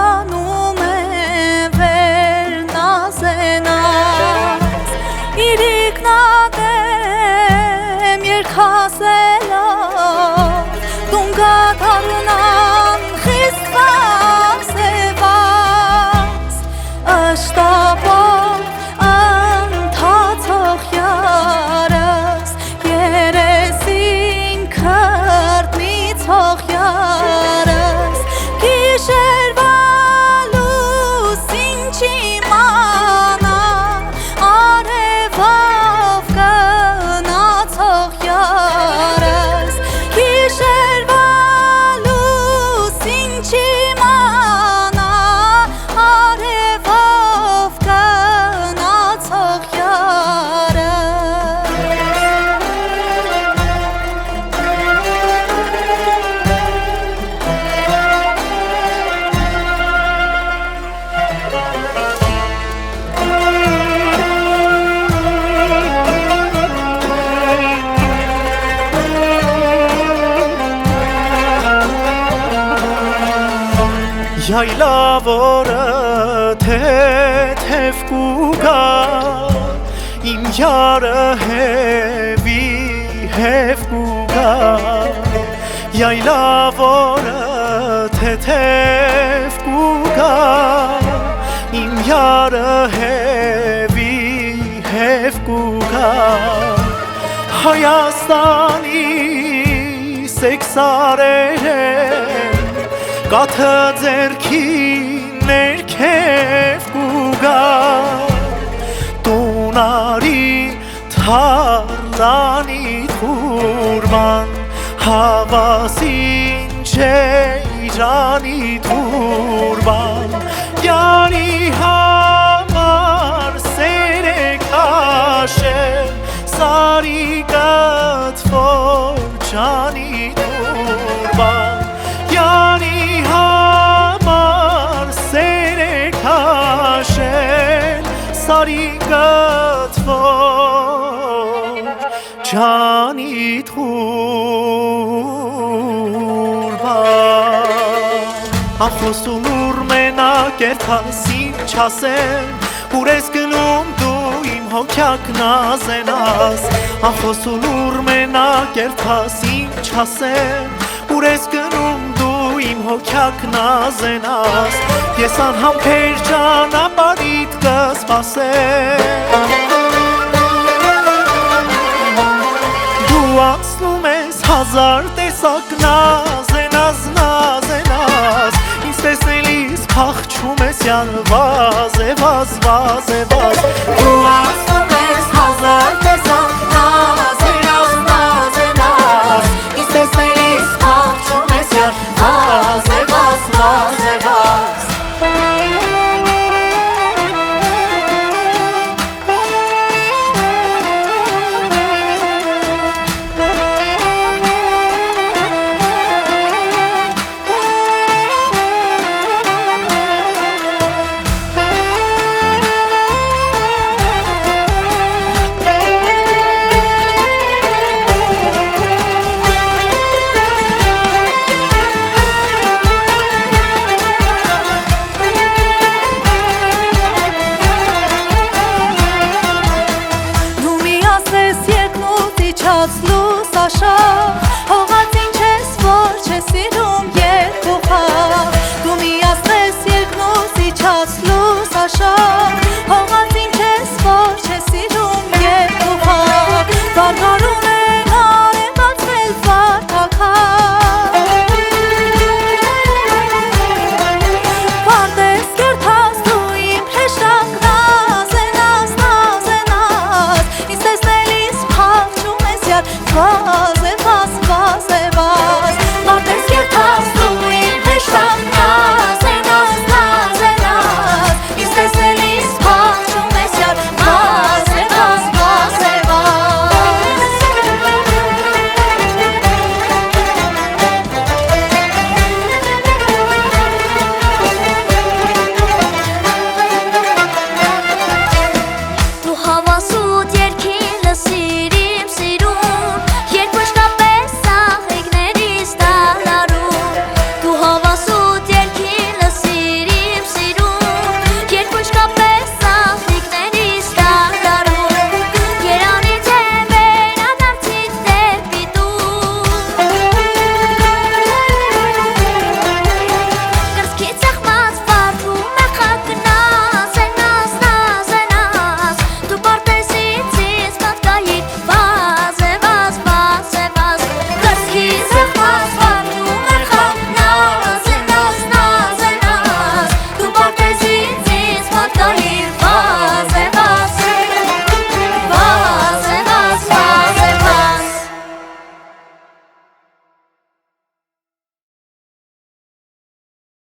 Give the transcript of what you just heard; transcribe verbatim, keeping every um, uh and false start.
անում է վերնազենաս իրիկնադեմ երկհասելով դուն գադարնան խիստ վասևաս աշտապով ընթացող յարս երեսին քրտնիցող յարս գիշերվա լուսին չիմանա արևով գնացող յարս գիշերվա լուսին չիմանա արևով գնացող Yaylavora թեթև կուգա իմ յարը հևի հև կուգա Yaylavora թեթև կուգա իմ յարը հևի հև կուգա Հայաստանի սեքսարերը Կաթը ձերքի ներքև կուգա Տունարի թարլանի թուրման Հավասին չէ իրանի թուրման Յանի համար սեր է կաշել Սարի կտվոր ջանի թուրման Յանի համար սեր է քաշել Սարի կտվոր ջանի թուրման Ախոսուն ուր մենակ երթասին չասեն Ուր ես գնում դու իմ հոգյակ նազենաս Ախոսուն ուր մենակ երթասին չասեն Ուր ես գնում իմ հոգյակ նազենաս Ես անհամբեր ճանապարհիդ կսպասեմ Դու անցնում ես հազար տեսակ նազենաս, նազենաս Ինձ տեսնելիս փախչում ես յան վազե, վազ, վազե, վազ Դու անցնում